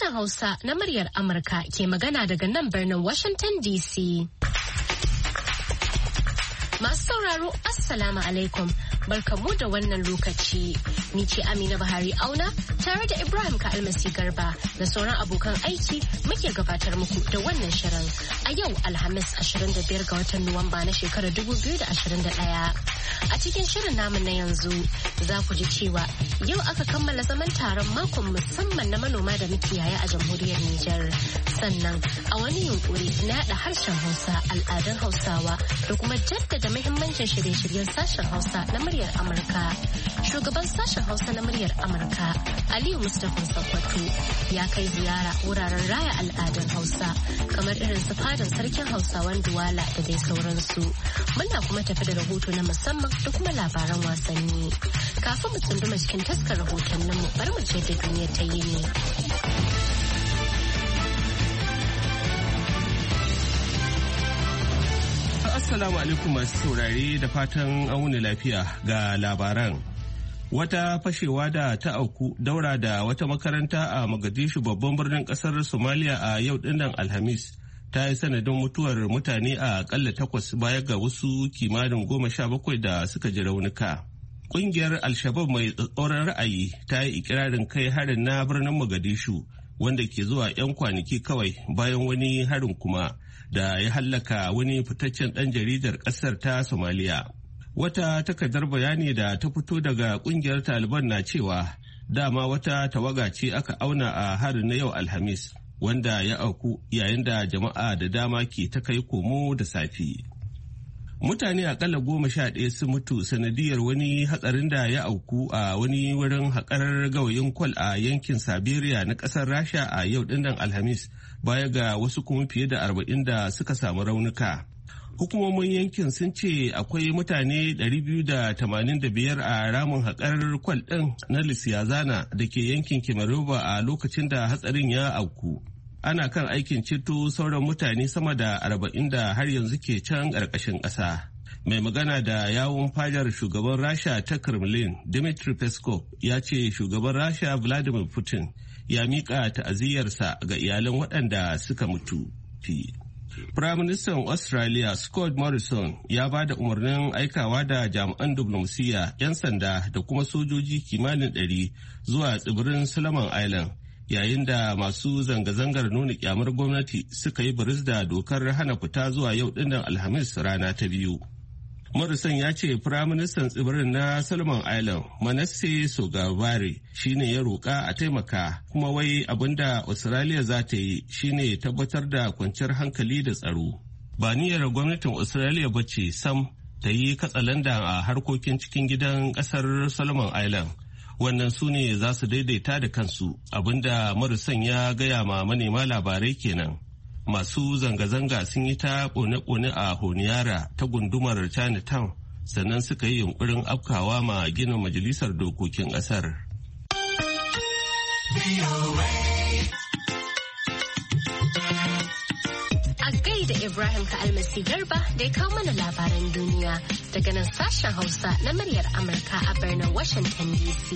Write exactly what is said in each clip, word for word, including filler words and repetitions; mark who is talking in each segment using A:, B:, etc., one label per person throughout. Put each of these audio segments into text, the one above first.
A: Sashen Hausa na muryar Amurka ke magana daga nan birnin Washington D C. Masu sauraro, Assalamu alaikum. Barkamu da wannan lokaci. Ni ce Amina Buhari Auna tare da Ibrahim Ka'almasi Garba da sauran abokan aiki muke gabatar muku da wannan shirin a yau Alhamis ashirin da biyar ga watan Nuwamba na shekarar dubu biyu da ashirin da ɗaya. A cikin shirin namu na yanzu za ku ji cewa yau aka kammala zaman taron makon musamman na manoma da makiyaya a jamhuriyar Nijar. Sannan a wani yunkuri na yaɗa harshen Hausa, al'adun Hausawa da kuma jaddada muhimmancin shirye-shiryen sashen Hausa na muryar Amurka. Shugaban sashen Hausa na muryar Amurka, Aliyu Mustapha Sokoto, ya kai ziyara wuraren raya al'adun Hausa kamar irin su fadan sarkin Hausawan Duwala da dai sauransu. Muna kuma tafi da rahoto na musamman da kuma labaran wasanni. Kafin mu tsunduma cikin taskar rahotanninmu, bari mu ce da duniya ta yi ne.
B: Assalamu alaikum masu saurare da fatan an wuni lafiya ga labaran. Wata fashewa da ta auku daura da wata makaranta a Mogadishu babban birnin kasar Somalia a yau dinnan Alhamis ta yi sanadin mutuwar mutane a akalla takwas baya ga wasu kimanin goma sha bakwai da suka ji raunuka. Kungiyar Al-Shabab mai tsatsauran ra'ayi ta yi ikirarin kai harin na birnin Mogadishu wanda ke zuwa 'yan kwanaki kawai bayan wani harin kuma da ya hallaka wani fitaccen ɗan jaridar ƙasar ta Somalia. Wata takardar bayani da ta fito daga ƙungiyar Taliban na cewa dama wata tawaga ce aka auna a harin na yau Alhamis wanda ya auku yayin da jama'a da dama ke ta kai komo da safi. Mutane akalla goma sha ɗaya sun mutu sanadiyar wani hatsarin da ya auku a wani wurin haƙar gawayin kwal a yankin Siberia na ƙasar Rasha a yau ɗinnan Alhamis baya ga wasu kuma fiye da arba'in da suka samu raunuka. Hukumomin yankin sun ce akwai mutane ɗari biyu da tamanin da biyar a ramin haƙar kwal ɗin na Lisiyazana da ke yankin Kemerovo a lokacin da hatsarin ya auku. Ana kan aikin ceto sauran mutane sama da arba'in da har yanzu ke can ƙarƙashin ƙasa. Mai magana da yawun fadar shugaban Rasha ta Kremlin, Dmitry Peskov, ya ce shugaban Rasha Vladimir Putin ya miƙa ta'aziyyarsa ga iyalan waɗanda suka mutu. Firaministan Australia Scott Morrison ya ba da umarnin aikawa da jami'an diflomasiyya, 'yan sanda da kuma sojoji kimanin ɗari zuwa tsibirin Solomon Island yayin da masu zanga-zangar nuna kyamar gwamnati suka yi biris da dokar hana fita zuwa yau dinnan Alhamis rana ta biyu. Morrison ya ce firaministan tsibirin na Solomon Island Manasseh Sogavare shine ya roƙa a taimaka kuma wai abinda Australia za ta yi shine tabbatar da kwanciyar hankali da tsaro. Ba niyyar gwamnatin Australia ba ce sam ta yi katsalanda a harkokin cikin gidan ƙasar Solomon Island. Wannan su ne za su daidaita da kansu abinda Morrison ya gaya ma manema labarai kenan. Masu zanga-zanga sun yi ta kone-kone a Honiara ta gundumar Chinatown sannan suka yi yunkurin afkawa ma ginin majalisar dokokin ƙasar.
A: A gaida Ibrahim Ka'almasi Garba da ya kawo mana labaran duniya daga nan sashen Hausa na muryar Amurka a birnin Washington D C.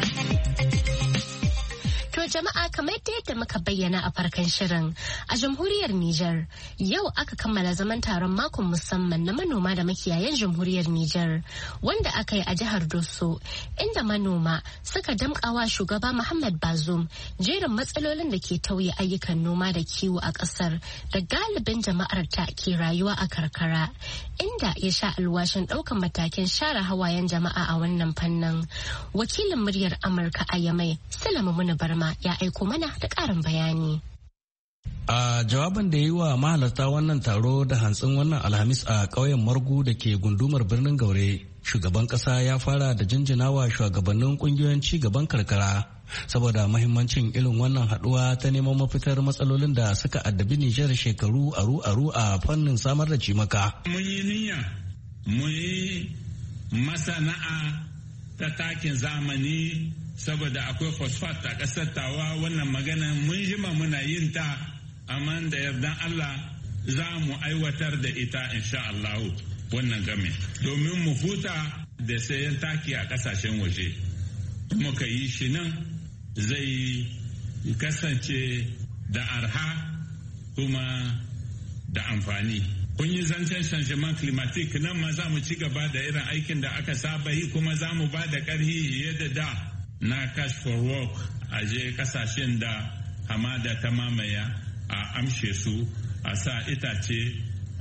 A: To jama'a, kamar yadda muka bayyana a farkon shirin, a jamhuriyar Nijar yau aka kammala zaman taron makon musamman na manoma da makiyayan jamhuriyar Nijar wanda aka yi a jihar Doso, inda manoma suka damƙawa shugaba Muhammad Bazoum jerin matsalolin da ke tauye ayyukan noma da kiwo a ƙasar da galibin jama'ar ta ke rayuwa a karkara, inda ya sha alwashin ɗaukan matakin share hawayen jama'a a wannan fannin. Wakilin muryar Amurka a Yamai, Sulaiman Muna Barma, ya aiko mana da ƙarin bayani.
C: A jawabin da ya yi wa mahalarta wannan taro da hantsin wannan Alhamis a ƙauyen Margu da ke gundumar birnin Gaure, shugaban ƙasa ya fara da jinjinawa shugabannin ƙungiyoyin ci gaban karkara saboda mahimmancin irin wannan haɗuwa ta neman mafitar matsalolin da suka addabi Nijar shekaru aru-aru a fannin samar da cimaka.
D: Mun yi niyya, mun yi masana'a ta takin zamani saboda akwai phosphate a ƙasar tawa. Wannan magana mun jima muna yin ta, amma da yardan Allah za mu aiwatar da ita insha Allah wannan game domin mu huta da sayan taki a ƙasashen waje. Muka yi shi nan zai kasance da arha kuma da amfani. Kun yi zancen changement climatique, nan ma za mu ci gaba da irin aikin da aka saba yi kuma za mu ba da ƙarfi yadda da na cash for work a je kasashen da hamada ta mamaya a amshe su a sa itace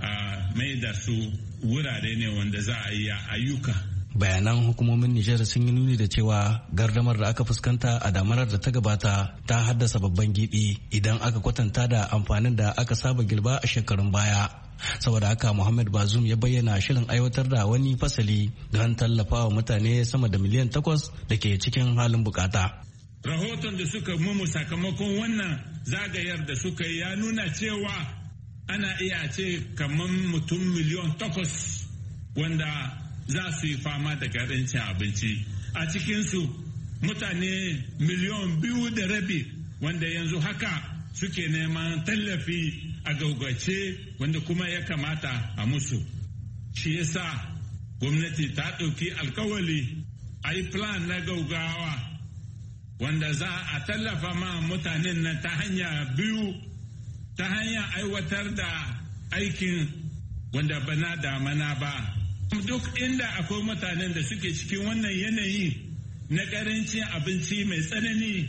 D: a mai da su wurare ne wanda za a yi ayyuka.
C: Bayanan hukumomin Nijar sun yi nuni da cewa gardamar da aka fuskanta a damarar da ta gabata ta haddasa babban gibi idan aka kwatanta da amfanin da aka saba girba a shekarun baya. Saboda haka Muhammad Bazoum ya bayyana shirin aiwatar da wani fasali don tallafawa mutane sama da miliyan takwas da ke cikin halin bukata.
D: Rahoton da suka mumu sakamakon wannan zagayar da suka yi ya nuna cewa ana iya ce kamar mutum miliyan takwas wanda za su yi fama da karancin abinci. A cikinsu mutane miliyan biyu da rabi wanda yanzu haka suke neman tallafi a gaugace wanda kuma ya kamata a musu. Shi yasa gwamnati ta ɗauki alkawali a yi plan na gaugawa wanda za a tallafa ma mutanen nan ta hanya biyu, ta hanya aiwatar da aikin wanda bana da mana ba. Duk inda akwai mutanen da suke cikin wannan yanayi na ƙarancin abinci mai tsanani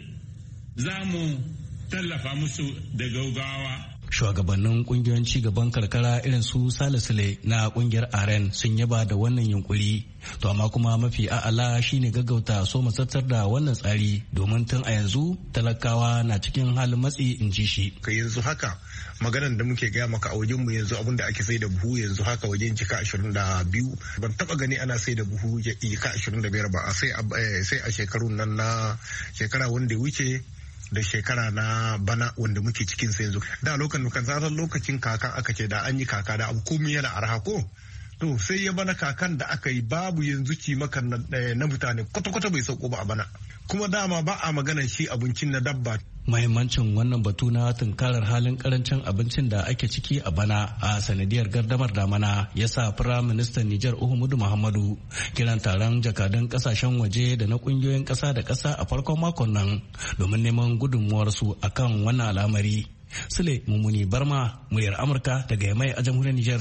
D: za mu tallafa musu da gaugawa.
C: Shugabannin kungiyoyin cigaban karkara irin su Salisile na kungiyar Aren sun yaba da wannan yunkuri, to amma kuma mafi a'ala shine gaggauta so matsattar da wannan tsari domin tun a yanzu talakawa na cikin halin matsi, in ji shi.
E: Ka yanzu haka maganan da muke gaya maka a wajen mu yanzu abinda ake sai da buhu yanzu haka wajen jika ashirin da biyu, ban taba gani ana sai da buhu jika ashirin da biyar ba, sai a shekarun nan na shekara wanda ya wuce da shekara na bana wanda muke cikin sa yanzu. Da lokacin kan san lokacin kaka aka ce da an yi kaka da abu komai yana arha ko, to sai ya bana kakan da aka yi babu yanzu cimakan na mutane kwata-kwata bai sauko ba a bana, kuma dama ba a maganan shi abincin na dabba.
C: Mahimmancin wannan batu na tunkarar halin karancin abincin da ake ciki a bana a sanadiyar gardamar damana ya sa Firayim Ministan Nijar Uhumudu Muhammadu kiran taron jakadun kasashen waje da na kungiyoyin kasa da kasa a farkon makon nan domin neman gudunmuwarsu akan wannan al'amari. Sule Mumuni Barma, muryar Amurka daga Yamai a jamhuriyar Nijar.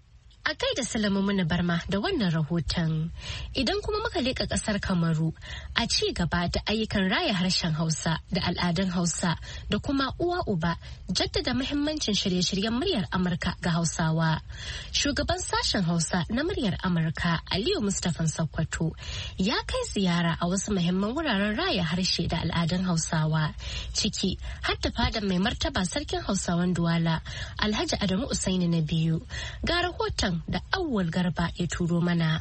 A: A gaida Salamu Muna Barma da wannan rahoton. Idan kuma muka leƙa ƙasar Kamaru, a ci gaba da ayyukan raya harshen Hausa da al'adun Hausa da kuma uwa uba jaddada muhimmancin shirye-shiryen muryar Amurka ga Hausawa. Shugaban sashen Hausa na muryar Amurka Aliyu Mustapha Sokoto ya kai ziyara a wasu muhimman wuraren raya harshe da al'adun Hausawa, ciki har da fadan mai martaba sarkin Hausawan Duwala Alhaji Adamu Usaini na biyu. Ga rahoton da Awwal Garba ya turo mana.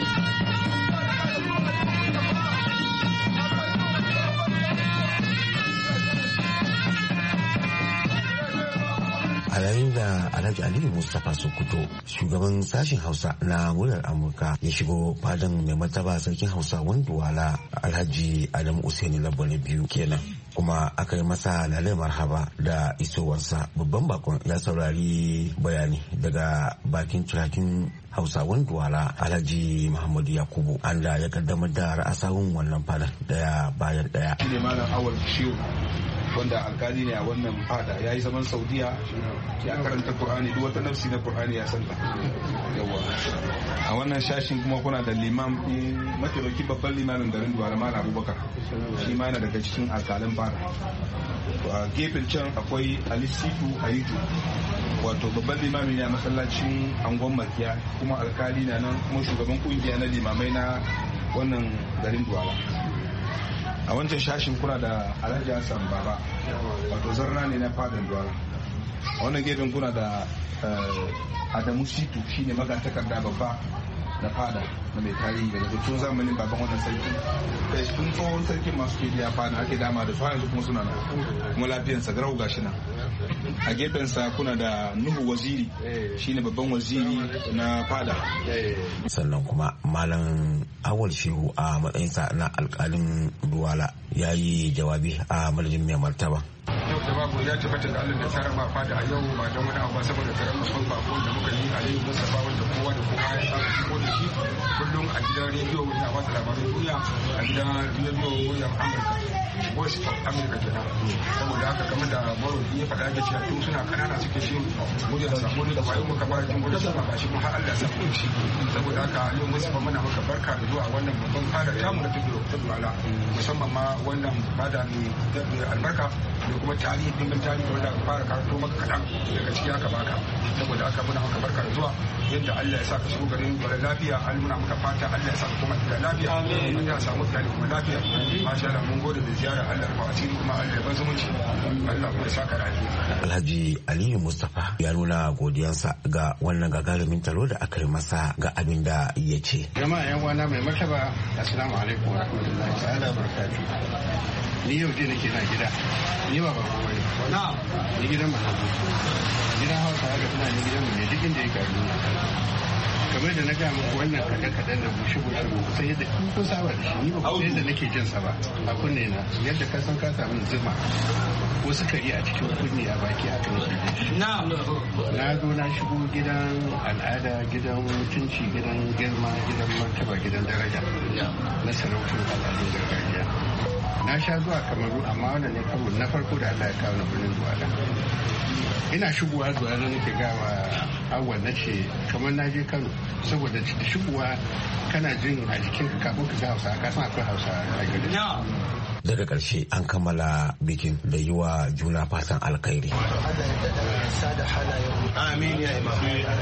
F: A yayin da Alhaji Aliyu Mustapha Sokoto, shugaban sashen Hausa na muryar Amurka, ya shigo fadan mai martaba sarkin Hausawan Duwala Alhaji Adamu Usaini Labo na biyu kenan. Kuma aka yi masa lalai marhaba da isowarsa. Babban bakon ya saurari bayani daga bakin turakin Hausawan Duwala Alhaji Muhammadu Yakubu, anda ya kaddamar da ra'asawun wannan fadan daya bayan daya.
G: Shi ne Malam Awal Shehu, wanda alkali ne a wannan fada, ya yi zaman Saudiya, ya karanta Qur'ani, duk wata nafsi na Qur'ani ya santa. Yawa a wannan shashin kuma kuna da limam mataimakin babban limamin garin Duwala Malam Abubakar, shi ma yana daga cikin alkalin fada. A gefen can akwai Ali Sifu Ayitu, wato babban limami ne a masallacin Angon Makiya, kuma alkali na nan, kuma shugaban kungiya na limamai na wannan garin Duwala. A wancan shashin kuna da Alhaji Hassan Baba, wato zarna ne na fadan Duwala. A wannan gefen kuna da Adamu Situ, shine magatakarda babba na fada na mai tarihi daga tun zamanin baban wannan sarki. Kai sun tsohon sarkin masu ke biya fada ake dama da su yanzu kuma suna nan, kuma lafiyansa garau gashi nan. A gefensa kuna da Nuhu Waziri, shine babban waziri na fada.
F: Sannan kuma Malam Awal Shehu a matsayinsa na alkalin Duwala ya yi jawabi a madadin mai martaba.
H: Yau da babu ya tabbata da Allah da sarrafa fada a yau ba don wani abu saboda karamar son bako da muka yi a yau musa ba wanda kowa da kowa ya samu shigo da shi kullum a gidan rediyo na wata labarin duniya, a gidan rediyo muryar Amurka. voice of America kenan saboda haka game da maroki ya faɗa da cewa tun suna kanana suke shi muryar sa mu da wayo muka fara jin muryar sa ba shi mu har Allah ya sa mu shi saboda haka Aliyu Mustafa muna maka barka da zuwa wannan babban fada tamu na tudu Tudwala musamman ma wannan fada mai albarka da kuma tarihi dimbin tarihi wanda aka fara karanto maka kaɗan daga ciki aka baka saboda haka muna maka barka da zuwa yadda Allah ya sa ka shigo garin dole lafiya Allah muna maka fata Allah ya sa ka kuma da lafiya Allah ya samu iyali kuma lafiya masha Allah mun gode da ziyara Allah ya asiri kuma Allah ya bar zumunci Allah ya saka lafiya
F: Alhaji Aliyu Mustafa ya nuna godiyansa ga wannan gagarumin taro da aka yi masa ga abin da ya ce
I: jama'a yan wana mai martaba assalamu alaikum wa rahmatullahi ta'ala wa barakatuh ni yau je nake na gida ni ba ba kuma ne ni gidan mahabu gidan hausa da kuma ni gidan mu ne duk inda ya gari kamar da na ga muku wannan kaɗan-kaɗan da bushe-bushe sai yadda kun saba da shi ni ba kuma yadda nake jin sa ba a kunne na yadda ka san ka samu zuma ko sukari a cikin kunne a baki haka nake jin na zo na shigo gidan al'ada gidan mutunci gidan girma gidan martaba gidan daraja na sarautar al'adun gargajiya na sha zuwa Kamaru amma wannan ne karo na farko da Allah ya kawo na birnin Duwala ina shigowa zuwa na nake gawa awwal na ce kamar na je Kano saboda shigowa kana jin a jikin ka kafin ka ga Hausa ka san akwai Hausa a gari
F: daga ƙarshe an kammala bikin da yi wa juna fatan alkhairi
I: amin ya imam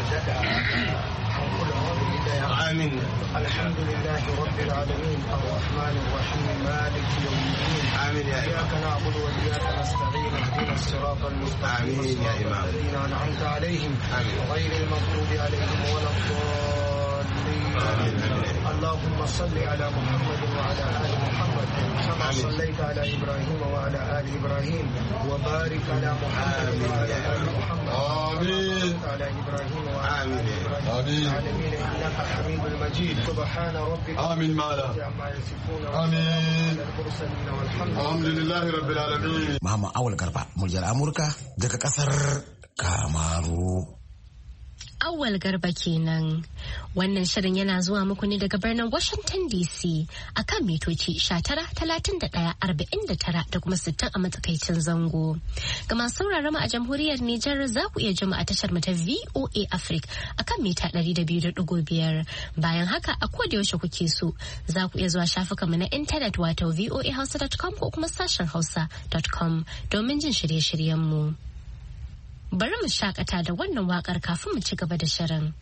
J: آمين الحمد لله رب العالمين الرحمن الرحيم مالك يوم الدين آمين يا إياك نعبد وإياك نستعين اهدنا الصراط المستقيم
I: آمين يا إمام
J: الذين أنعمت عليهم غير المغضوب عليهم ولا الضالين اللهم صل على محمد وعلى آل محمد كما صليت على إبراهيم وعلى آل إبراهيم وبارك على محمد وعلى آل محمد
I: آمين
J: على إبراهيم وعلى آل إبراهيم
I: آمين
J: العالمين إنك حميد المجيد سبحان ربك
I: آمين مالا
J: عما يصفون
I: آمين
J: المرسلين والحمد
I: الحمد لله رب العالمين
F: Muhammad Awal Garba muryar Amurka daga kasar Kamaru.
A: Awal Garba kenan. Wannan shirin yana zuwa muku ne daga birnin Washington D C a kan mitoci tara talatin da ɗaya arba'in da tara da kuma sittin a matsakaicin zango. Ga masu sauraron mu a jamhuriyar Nijar za ku iya jima a tashar mu ta V O A Africa a kan mita ɗari da biyu da ɗigo biyar. Bayan haka a koda yaushe kuke so za ku iya zuwa shafukanmu na intanet wato v o a hausa dot com ko kuma sashen hausa dot com domin jin shirye-shiryen mu. Bari mu shakata da wannan wakar kafin mu ci gaba da shirin.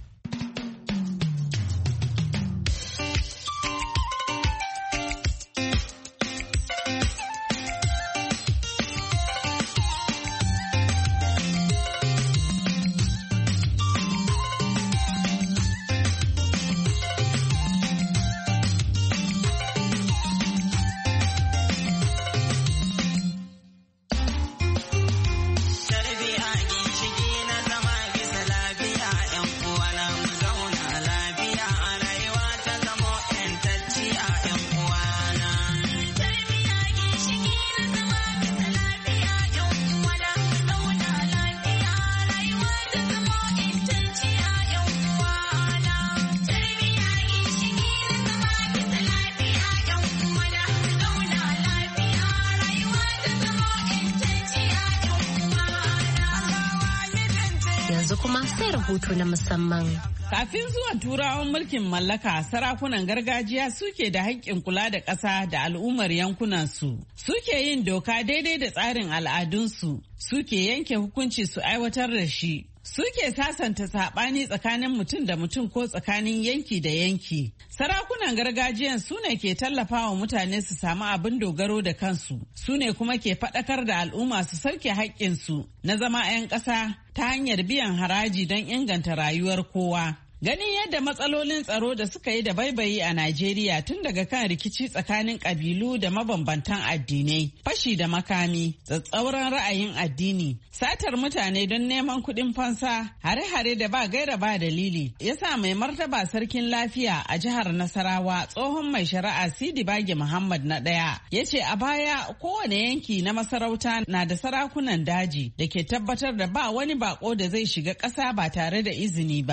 A: Kuma sai rahoto na musamman.
K: Kafin zuwan turawan mulkin mallaka, sarakunan gargajiya suke da haƙƙin kula da ƙasa da al'ummar yankunansu. Suke yin doka daidai da tsarin al'adunsu, suke yanke hukunci su aiwatar da shi. Suke sasanta saɓani tsakanin mutum da mutum ko tsakanin yanki da yanki. Sarakunan gargajiyan su ne ke tallafawa mutane su samu abin dogaro da kansu. Su ne kuma ke faɗakar da al'umma su sauke haƙƙinsu na zama 'yan ƙasa ta hanyar biyan haraji don inganta rayuwar kowa. Ganin yadda matsalolin tsaro da suka yi da baibayi a Najeriya tun daga kan rikici tsakanin ƙabilu da mabambantan addinai, fashi da makami, tsatsauran ra'ayin addini, satar mutane don neman kuɗin fansa, hare-hare da ba gaira ba dalili, ya sa mai martaba sarkin lafiya a jihar Nasarawa tsohon mai shari'a Sidi Bage Muhammad na ɗaya, ya ce a baya kowane yanki na masarauta na da sarakunan daji da ke tabbatar da ba wani bako da zai shiga ƙasa ba tare da izini ba.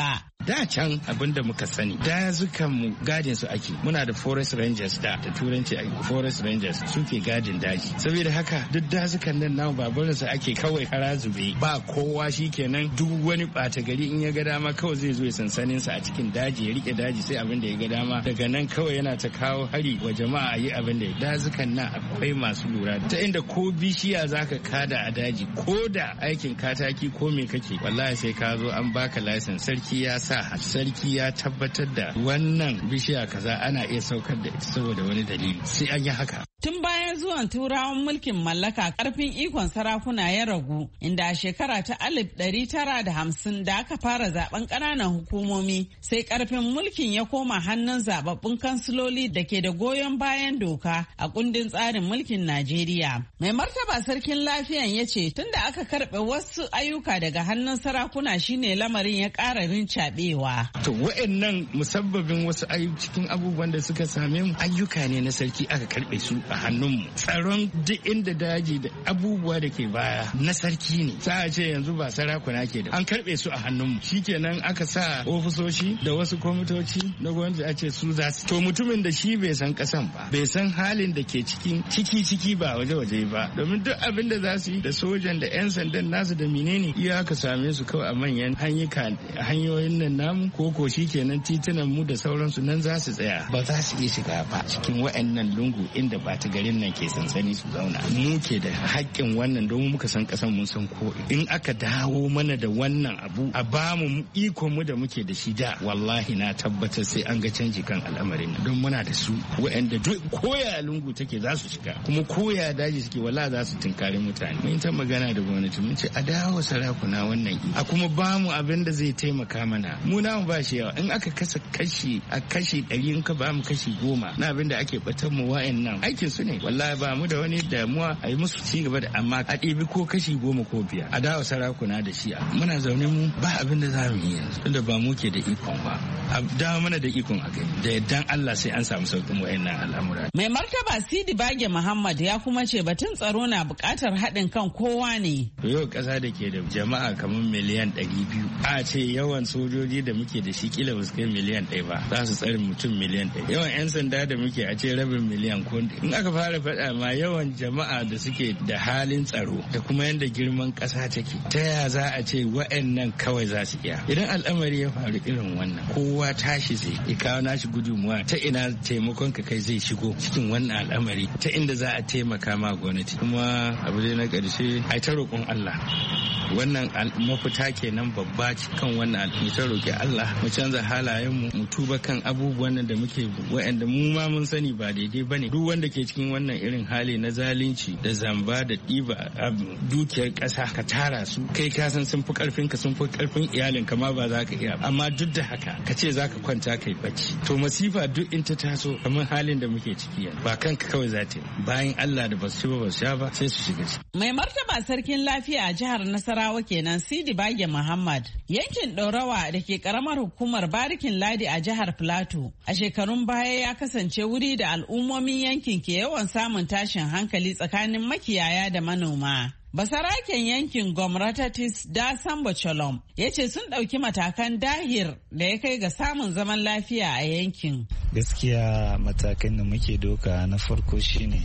L: da can abin da muka sani dazukan mu gadin su ake muna da forest rangers da da turanci forest rangers suke gadin daji saboda haka duk dazukan nan namu babarin su ake kawai kara zube ba kowa shikenan duk wani bata gari in ya ga dama kawai zai zo ya sansanin sa a cikin daji ya rike daji sai abin da ya ga dama daga nan kawai yana ta kawo hari wa jama'a yi abin da dazukan nan akwai masu lura ta inda ko bishiya zaka kada a daji ko da aikin kataki ko me kake wallahi sai ka zo an baka license sarki ya sa sarki ya tabbatar da wannan bishiya kaza ana iya saukar da ita saboda wani dalili sai an yi haka.
K: Tun bayan zuwan turawan mulkin mallaka karfin ikon sarakuna ya ragu inda a shekara ta alif ɗari tara da hamsin da aka fara zaben ƙananan hukumomi sai karfin mulkin ya koma hannun zababbun kansiloli da ke da goyon bayan doka a kundin tsarin mulkin Najeriya. Mai martaba sarkin lafiyan ya ce tunda aka karɓe wasu ayyuka daga hannun sarakuna shine lamarin ya ƙara rincaɓewa.
L: To wa'annan musabbabin wasu ayyuka cikin abubuwan da suka same mu ayyuka ne na sarki aka karɓe su a hannunmu. Tsaron duk inda daji da abubuwa da ke baya na sarki ne. Sa a ce yanzu ba sarakuna ke da an karɓe su a hannunmu. Shikenan aka sa ofisoshi da wasu kwamitoci na gwamnati a ce su za su. To mutumin da shi bai san kasan ba bai san halin da ke cikin ciki ciki ba waje waje ba domin duk abin da za su yi da sojan da 'yan sandan nasu da menene iya ka same su kawai a manyan hanyoyin nan namu ko ko kenan titunan mu da sauransu nan za su tsaya ba za su iya shiga ba cikin wa'annan lungu inda ba ta garin nan ke sansani su zauna mu ke da haƙƙin wannan don muka san ƙasan mun san ko in aka dawo mana da wannan abu a ba mu ikon mu da muke da shi da wallahi na tabbatar sai an ga canji kan al'amarin don muna da su wa'anda duk koya lungu take za su shiga kuma koya daji suke wala za su tunkari mutane mun ta magana da gwamnati mun ce a dawo sarakuna wannan a kuma ba mu abin da zai taimaka mana mu na mu ba shi yawa in aka kasa kashi a kashi ɗari in ka ba mu kashi goma na abin da ake batan mu wa'annan aikin su ne wallahi ba mu da wani damuwa a yi musu ci gaba da amma a ɗebi ko kashi goma ko biyar a dawo sarakuna da shi muna zaune mu ba abin da za mu yi yanzu tunda ba mu ke da ikon ba a dawo mana da ikon a gani da yaddan Allah sai an samu sauƙin wa'annan al'amura.
K: Mai martaba Sidi Bage Muhammad ya kuma ce batun tsaro na buƙatar haɗin kan kowa ne.
L: Yau ƙasa da ke da jama'a kamar miliyan ɗari biyu a ce yawan sojoji da muke da shi kila ba su kai miliyan ɗaya ba za su tsare mutum miliyan ɗaya yawan 'yan sanda da muke a ce rabin miliyan ko in aka fara faɗa ma yawan jama'a da suke da halin tsaro da kuma yadda girman ƙasa take ta yaya za a ce wa'annan kawai za su iya idan al'amari ya faru irin wannan kowa tashi zai ya kawo nashi gudunmuwa ta ina taimakon ka kai zai shigo cikin wannan al'amari ta inda za a taimaka ma gwamnati kuma abu dai na ƙarshe ai ta roƙon Allah wannan mafita kenan babba kan wannan mu ta roƙi Allah mu canza halayenmu mu tuba kan abubuwan da muke wa'anda mu ma mun sani ba daidai bane duk wanda ke cikin wannan irin hali na zalunci da zamba da ɗiba dukiyar ƙasa ka tara su kai ka san sun fi karfin ka sun fi karfin iyalin ka ma ba za ka iya amma duk da haka ka ce za ka kwanta kai bacci to masifa duk in ta taso kamar halin da muke ciki yanzu ba kanka kawai za ta yi bayan Allah da ba su ba su sha ba sai su shiga ciki.
K: Mai martaba sarkin lafiya a jihar Nasarawa kenan Sidi Bage Muhammad yankin Ɗorawa da ke karamar hukumar Barikin Ladi a jihar Plateau a shekarun baya ya kasance wuri da al'ummomin yankin ke yawan samun tashin hankali tsakanin makiyaya da manoma. Basaraken yankin Gomratatis da Sambo Cholom ya ce sun ɗauki matakan dahir da ya kai ga samun zaman lafiya a yankin.
M: Gaskiya matakan da muke doka na farko shine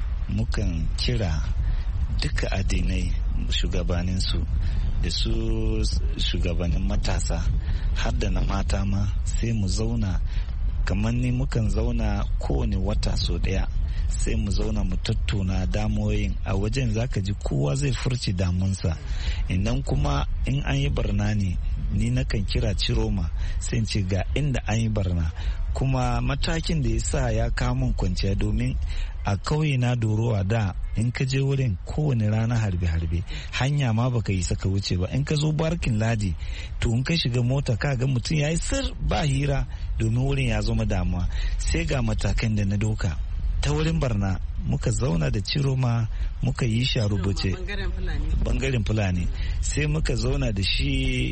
M: mukan kira duka addinai shugabaninsu da su shugabannin matasa har da na mata ma sai mu zauna kamar ni mukan zauna kowane wata so ɗaya. Sai mu zauna mu tattauna damoyin a wajen zaka ji kowa zai furci damunsa idan kuma in an yi barna ne ni nakan kira ciroma sai ce ga inda an yi barna kuma matakin da ya sa ya kamun kwanciya domin a kauye na dorowa da in ka je wurin kowane rana harbe-harbe hanya ma baka yi saka wuce ba in ka zo barkin ladi to in ka shiga mota ka ga mutum ya yi sir ba hira domin wurin ya zama damuwa sai ga matakan da na doka ta wurin barna muka zauna da ciroma muka yi shi a rubuce bangaren fulani sai muka zauna da shi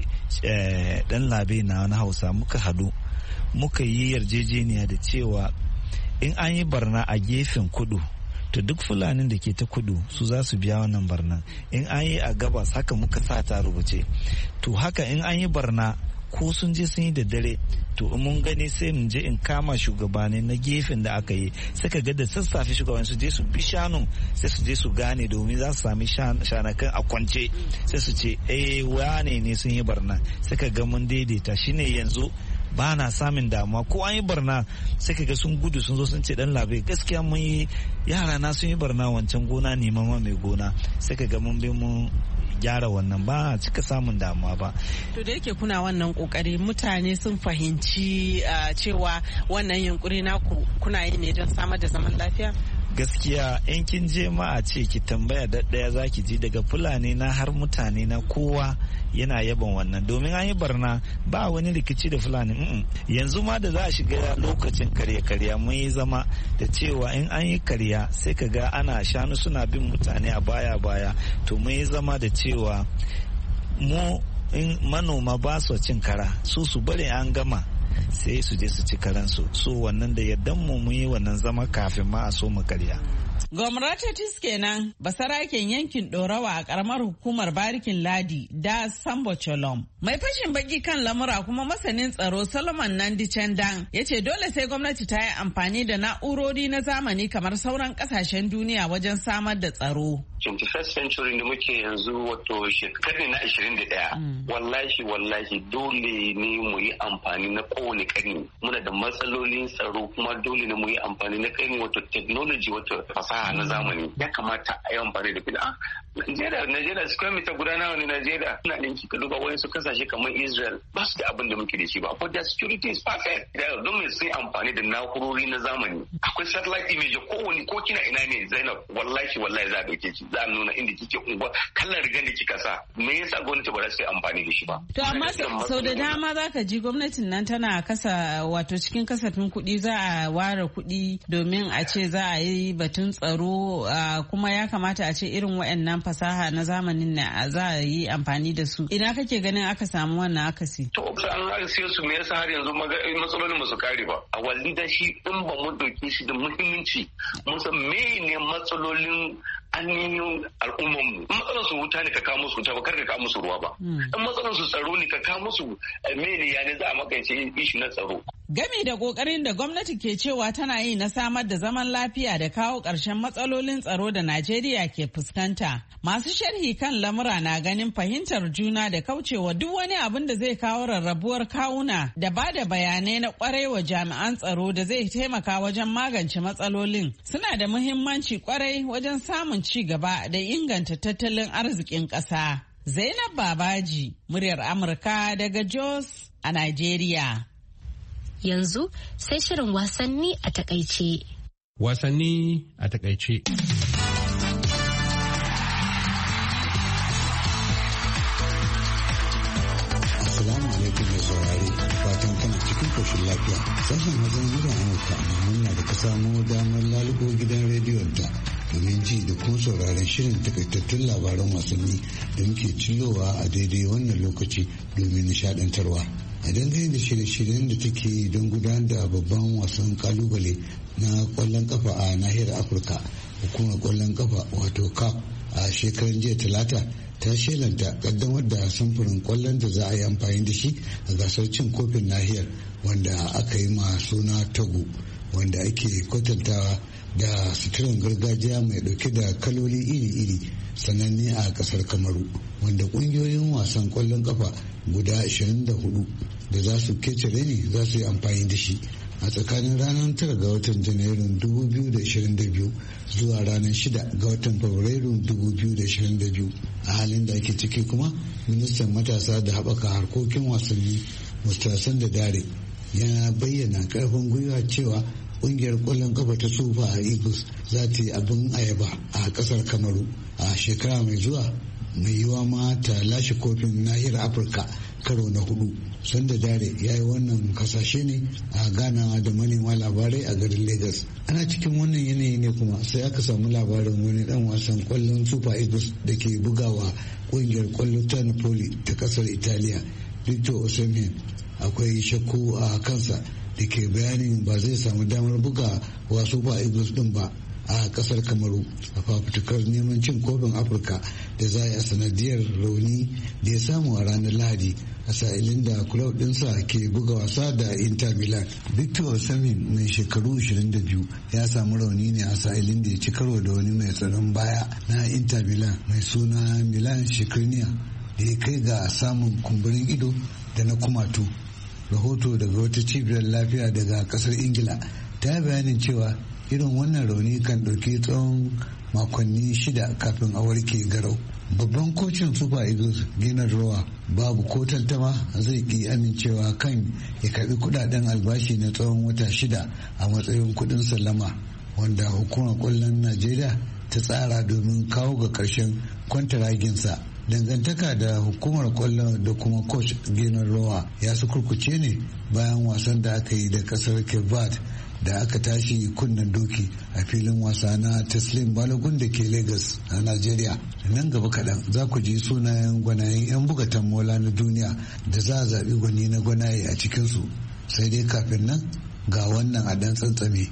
M: dan labe na wani hausa muka hadu muka yi yarjejeniya da cewa in an yi barna a gefen kudu to duk fulanin da ke ta kudu su za su biya wannan barna in an yi a gabas haka muka sa ta rubuce to haka in an yi barna ko sun je sun yi da dare to mun gani sai mun je in kama shugabanni na gefen da aka yi suka ga da sassafe shugabanni su je su bi shanu sai su je su gane domin za su sami shanakan a kwance sai su ce eh wane ne sun yi barna suka ga mun daidaita shine yanzu ba na samun damuwa ko an yi barna sai ka ga sun gudu sun zo sun ce dan labe gaskiya mun yi yara na sun yi barna wancan gona ne mama mai gona sai ka ga mun bi mun gyara wannan ba cika samun damuwa ba.
K: To da yake kuna wannan kokari mutane sun fahimci cewa wannan yunkuri naku kuna yi ne don samar da zaman lafiya?
M: Gaskiya in kin je ma a ce ki tambaya da daya zaki ji daga fulani na har mutane na kowa yana yaban wannan domin an yi barna ba wani rikici da fulani mm yanzu ma da za a shiga lokacin karya-karya mun yi zama da cewa in an yi karya sai ka ga ana shanu suna bin mutane a baya-baya to mun yi zama da cewa mu in manoma ba su cin kara su su bari an gama sai su je su ci karansu so wannan da yardan mu mun yi wannan zama kafin ma a so mu karya.
K: Gwamnatotis kenan basaraken yankin Dorawa a karamar hukumar Barikin Ladi da Sambo Cholom. Mai fashin baki kan lamura kuma masanin tsaro Solomon Nandi Chandan ya ce dole sai gwamnati ta yi amfani da na'urori na zamani kamar sauran kasashen duniya wajen samar da tsaro.
N: twenty-first century da muke yanzu wato shekaru na ashirin da ɗaya. Wallahi wallahi dole ne mu yi amfani na kowane ƙarni. Muna da matsalolin tsaro kuma dole ne mu yi amfani na ƙarni wato technology wato fasaha na zamani. Ya kamata a yi amfani da fida. Najeriya, Najeriya square meter guda nawa ne Najeriya? Ina ɗin kika duba wayansu kasashe kamar Israel ba su da abin da muke da shi ba. But their security is perfect. Da don me sun amfani da na'urori na zamani. Akwai satellite image kowane ko kina ina ne Zainab wallahi wallahi za a ɗauke ki. Za a nuna inda kike unguwa kallon rigar da kika sa me yasa gwamnati ba za su yi amfani da shi ba.
K: To amma sau da dama za ka ji gwamnatin nan tana kasa wato cikin kasafin kuɗi za a ware kuɗi domin a ce za a yi batun tsaro kuma ya kamata a ce irin waɗannan fasaha na zamanin na za a yi amfani da su. Ina kake ganin aka samu wannan akasi?
N: To an aka siyo su me yasa har yanzu matsalolin ba su kare ba. A walli da shi in ba mu dauke shi da muhimmanci mun san me ne matsalolin ainihin al'ummanmu. In matsalar su wuta ne ka kawo musu wuta ba kar ka kawo musu ruwa ba. In matsalar su tsaro ne ka kawo musu mene ya ne za a makance ishu na tsaro.
K: Gami da kokarin da gwamnati ke cewa tana yi na samar da zaman lafiya da kawo ƙarshen matsalolin tsaro da Najeriya ke fuskanta. Masu sharhi kan lamura na ganin fahimtar juna da kaucewa duk wani abin da zai kawo rarrabuwar kawuna da ba da bayanai na kwarai wa jami'an tsaro da zai taimaka wajen magance matsalolin suna da muhimmanci kwarai wajen samun ci gaba da inganta tattalin arzikin ƙasa. Zainab Babaji, muryar Amurka daga Jos a Najeriya.
A: Yanzu sai shirin wasanni a takaice.
O: Wasanni a takaice.
P: Assalamu alaikum mai saurari, fatan kana cikin koshin lafiya. Sashen Hausan muryar Amurka na murna da ka samu damar lalubo gidan rediyon ta domin ji da kuma sauraron shirin takaitattun labaran wasanni da muke cillowa a daidai wannan lokaci domin nishadantarwa. A dangane da shirye-shiryen da take don gudanar da babban wasan kalubale na kwallon kafa a nahiyar Afirka, hukumar kwallon kafa wato C A F a shekaran jiya talata ta shelanta kaddamar da samfurin kwallon da za a yi amfani da shi a gasar cin kofin nahiyar wanda aka yi ma suna Togo, wanda ake kwatantawa da suturan gargajiya mai dauke da kaloli iri-iri sananne a kasar Kamaru, wanda kungiyoyin wasan kwallon kafa guda ashirin da hudu da za su kece reni za su yi amfani da shi a tsakanin ranar tara ga watan janairun dubu biyu da ashirin da biyu zuwa ranar shida ga watan fabrairun dubu biyu da ashirin da biyu. A halin da ake ciki kuma ministan matasa da haɓaka harkokin wasanni Mustapha da Dare ya bayyana karfin gwiwa cewa kungiyar kwallon kafa ta Super Eagles za ta yi abin ayaba a kasar Kamaru a shekara mai zuwa, mai yiwa ma ta lashe kofin nahiyar Afirka karo na hudu. Sanda Dare ya yi wannan kasashe ne a ganawa da manema labarai a garin Lagos. Ana cikin wannan yanayi ne kuma sai aka samu labarin wani dan wasan kwallon Super Eagles da ke bugawa kungiyar kwallo ta Napoli ta kasar Italiya, Victor Osimhen. Akwai shakku a kansa da ke bayanin ba zai samu damar buga wa Super Eagles din ba a kasar Kamaru a fafutukar neman cin kofin Afirka da za a sanadiyar rauni da ya samu a ranar Lahadi a sa'ilin da kulob ɗinsa ke buga wasa da Inter Milan. Victor Osimhen mai shekaru ashirin da biyu ya samu rauni ne a sa'ilin da ya ci karo da wani mai tsaron baya na Inter Milan mai suna Milan Skriniar da ya kai ga samun kumburin ido da na kumatu. Rahoto daga wata cibiyar lafiya daga kasar Ingila ta bayanin cewa irin wannan rauni kan ɗauki tsawon makonni shida kafin a warke garau. Babban kocin Super Eagles Gennard Rohr babu ko tantama zai ki amincewa kan ya karbi kudaden albashi na tsawon wata shida a matsayin kudin sallama wanda hukumar kwallon Najeriya ta tsara domin kawo ga karshen kwantaraginsa. Dangantaka da hukumar kwallon da kuma coach Gennard Rohr ya su kurkuce ne bayan wasan da aka yi da kasar Cape Verde da aka tashi kunnen doki a filin wasa na Teslim Balogun da ke Lagos a Najeriya. Nan gaba kaɗan za ku ji sunayen gwanayen 'yan bugatan mola na duniya da za a zaɓi gwani na gwanaye a cikinsu. Sai dai kafin nan ga wannan a ɗan tsantsame.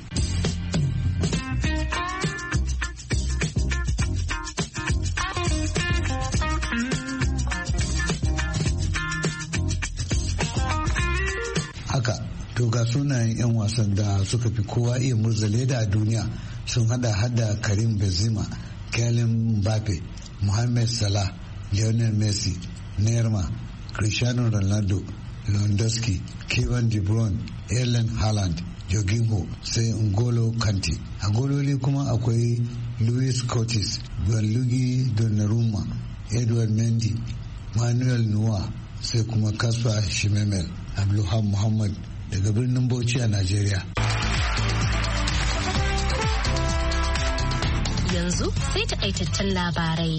P: To ga sunayen 'yan wasan da suka fi kowa iya murza leda a duniya sun hada hada Karim Benzema, Kylian Mbappe, Mohamed Salah, Lionel Messi, Neymar, Cristiano Ronaldo, Lewandowski, Kevin De Bruyne, Erling Haaland, Jorginho sai N'Golo Kante. A gololi kuma akwai Luis Curtis, Gianluigi Donnarumma, Edward Mendy, Manuel Neuer sai kuma Kasper Schmeichel. Abdulhamid Muhammad daga birnin Bauchi a Najeriya.
A: Yanzu sai takaitaccen labarai.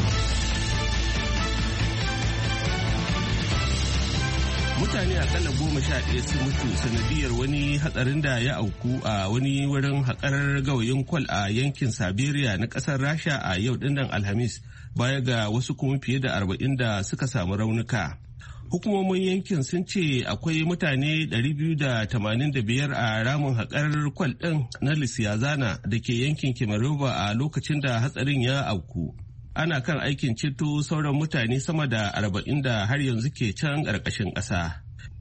B: Mutane akalla goma sha ɗaya sun mutu sanadiyar wani hatsarin da ya auku a wani wurin haƙar gawayin kwal a yankin Siberia na ƙasar Rasha a yau ɗinnan Alhamis, baya ga wasu kuma fiye da arba'in da suka samu raunuka. Hukumomin yankin sun ce akwai mutane ɗari biyu da tamanin da biyar a ramin haƙar kwal ɗin na Lisiyazana da ke yankin Kemerovo a lokacin da hatsarin ya auku. Ana kan aikin ceto sauran mutane sama da arba'in da har yanzu ke can ƙarƙashin ƙasa.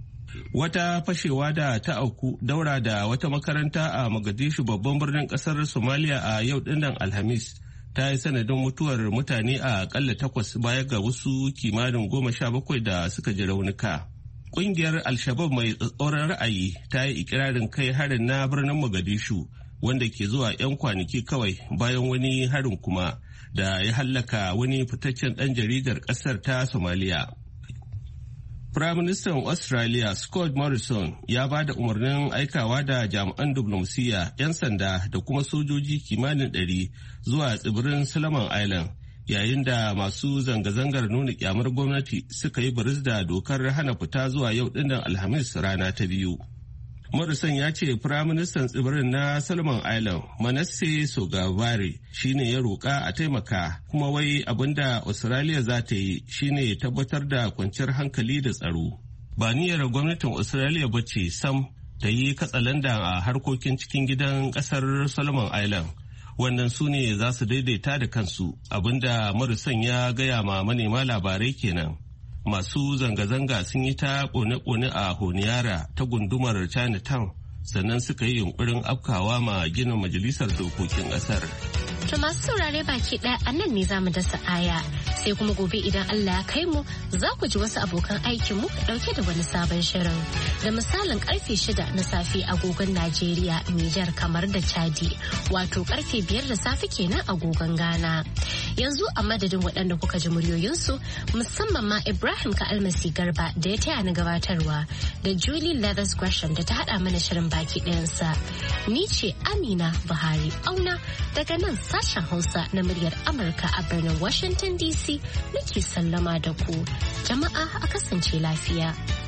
B: Wata fashewa da ta auku daura da wata makaranta a Mogadishu babban birnin ƙasar Somalia a yau ɗinnan Alhamis ta yi sanadin mutuwar mutane a akalla takwas baya ga wasu kimanin goma sha bakwai da suka ji raunuka. Ƙungiyar Al-Shabab mai tsatsauran ra'ayi ta yi ikirarin kai harin na birnin Mogadishu wanda ke zuwa 'yan kwanaki kawai bayan wani harin kuma da ya hallaka wani fitaccen ɗan jaridar ƙasar ta Somalia. Firaministan Australia Scott Morrison ya ba da umarnin aikawa da jami'an diflomasiyya, 'yan sanda da kuma sojoji kimanin ɗari zuwa tsibirin Solomon Island yayin da masu zanga-zangar nuna kyamar gwamnati suka yi biris da dokar hana fita zuwa yau ɗinnan Alhamis rana ta biyu. Morrison ya ce Firaministan tsibirin na Solomon Island Manasseh Sogavare shine ya roƙa a taimaka kuma wai abinda Australia za ta yi shine tabbatar da kwanciyar hankali da tsaro. Ba niyyar gwamnatin Australia ba ce sam ta yi katsalandan a harkokin cikin gidan ƙasar Solomon Island. Wannan su ne za su daidaita da kansu abinda Morrison ya gaya ma manema labarai kenan. Masu zanga-zanga sun yi ta kone-kone a Honiara ta gundumar Chinatown sannan suka yi yunkurin afkawa ma ginin majalisar dokokin ƙasar.
A: To masu saurare baki ɗaya a nan ne za mu dasa aya sai kuma gobe idan Allah ya kai mu za ku ji wasu abokan aikinmu ɗauke da wani sabon shirin. Da misalin karfe shida na safe agogon Najeriya, Nijar, kamar da Chadi, wato karfe biyar da safe kenan agogon Ghana. Yanzu a madadin waɗanda kuka ji muryoyinsu musamman ma Ibrahim Ka'almasi Garba da ya taya ni gabatarwa da Julie Leathers Gresham da ta haɗa mana shirin baki ɗayansa. Ni ce Amina Buhari Auna daga nan sashen Hausa na muryar Amurka a birnin Washington D C nake sallama da ku. Jama'a a kasance lafiya.